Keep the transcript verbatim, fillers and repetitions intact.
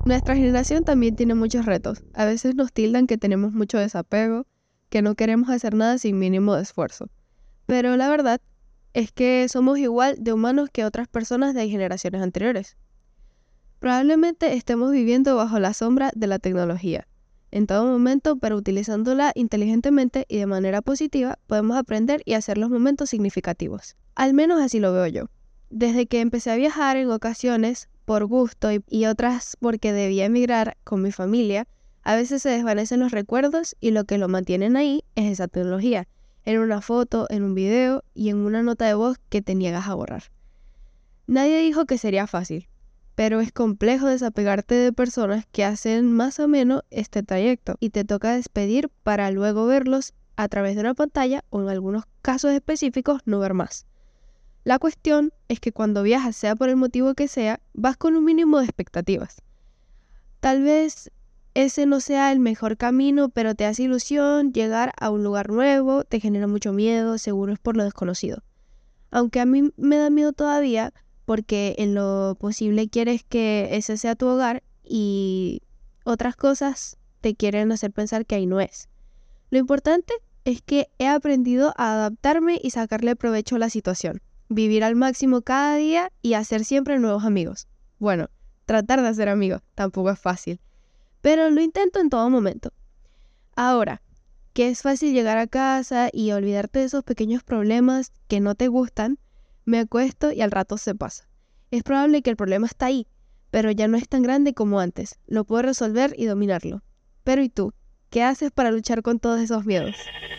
Nuestra generación también tiene muchos retos. A veces nos tildan que tenemos mucho desapego, que no queremos hacer nada sin mínimo de esfuerzo. Pero la verdad es que somos igual de humanos que otras personas de generaciones anteriores. Probablemente estemos viviendo bajo la sombra de la tecnología. En todo momento, pero utilizándola inteligentemente y de manera positiva, podemos aprender y hacer los momentos significativos. Al menos así lo veo yo. Desde que empecé a viajar en ocasiones, por gusto y, y otras porque debía emigrar con mi familia, a veces se desvanecen los recuerdos y lo que lo mantienen ahí es esa tecnología, en una foto, en un video y en una nota de voz que te niegas a borrar. Nadie dijo que sería fácil, pero es complejo desapegarte de personas que hacen más o menos este trayecto y te toca despedir para luego verlos a través de una pantalla o en algunos casos específicos no ver más. La cuestión es que cuando viajas, sea por el motivo que sea, vas con un mínimo de expectativas. Tal vez ese no sea el mejor camino, pero te hace ilusión llegar a un lugar nuevo, te genera mucho miedo, seguro es por lo desconocido. Aunque a mí me da miedo todavía, porque en lo posible quieres que ese sea tu hogar y otras cosas te quieren hacer pensar que ahí no es. Lo importante es que he aprendido a adaptarme y sacarle provecho a la situación. Vivir al máximo cada día y hacer siempre nuevos amigos. Bueno, tratar de hacer amigos tampoco es fácil, pero lo intento en todo momento. Ahora, que es fácil llegar a casa y olvidarte de esos pequeños problemas que no te gustan, me acuesto y al rato se pasa. Es probable que el problema está ahí, pero ya no es tan grande como antes. Lo puedo resolver y dominarlo. Pero ¿y tú? ¿Qué haces para luchar con todos esos miedos?